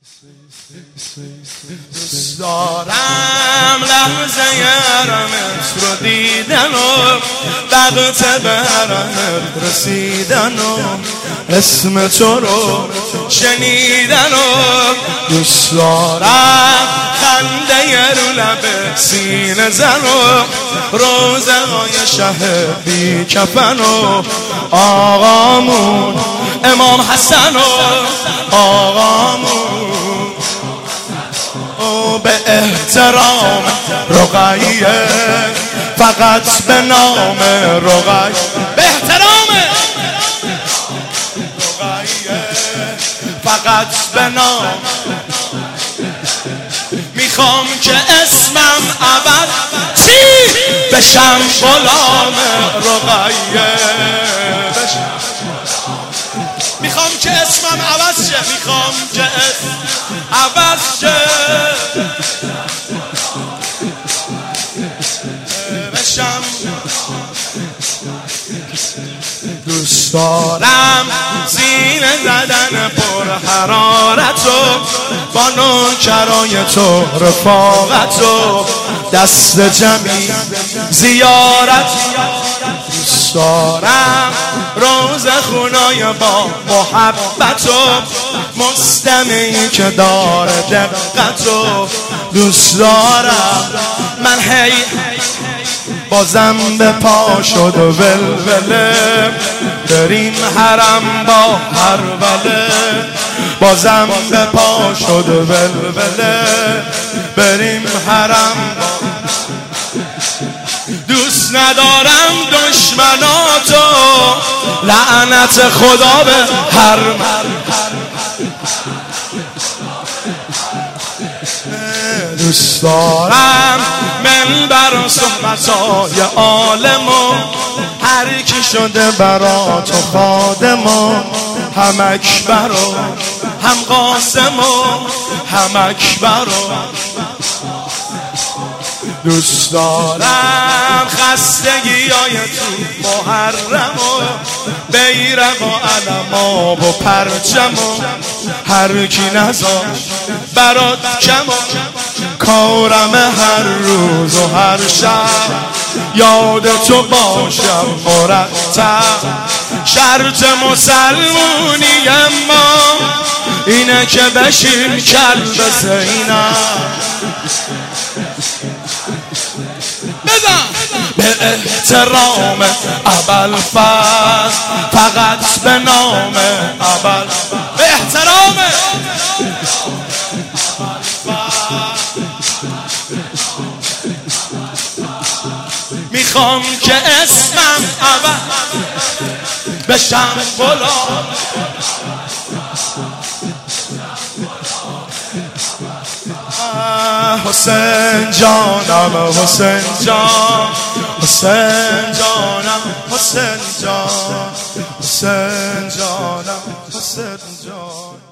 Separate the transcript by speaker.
Speaker 1: دوست دارم لحظه رمت رو دیدن و وقت برمت رسیدن و اسم تو رو شنیدن و دوست دارم خنده رو لب سینه زن و روزه های شه بی کفن و آقامون امام حسن و آقامون به احترام رقیه فقط به نام رقیه به احترام رقیه فقط به نام میخوام که اسمم عوض چی بشم غلام رقیه میخوام که اسمم عوض شه میخوام که اسم عوض شه بشم دوست دارم سینه زدن پر حرارت و با نوکرای تو رفاقت و دست جمعی زیارت دوست دارم روز خونای با محبت و مستمعی که داره دقت و دوست دارم من هی بازم به پا شد و ولوله بریم حرم با هربله بازم به پا شد و ولوله بریم حرم دوست ندارم دشمناتو لعنت خدا به هر دوست دارم منبر و صحبتای عالم و هر کی شده برا تو خادم و هم اکبر و هم قاسم و هم اکبر و دوست دارم خستگی های تو محرم و بیرق و علم و پرچم و هر کی نزار برات کم و کارم هر روز و هر شب یاد تو باشم مرتب شرط مسلمونی اما اینه که بشیم کلب زینب به احترام ابوالفضل فقط به نام ابوالفضل به احترام میخوام که اسمم اول بشم غلام حسین جانم حسین جان حسین جانم حسین جان حسین جانم حسین جان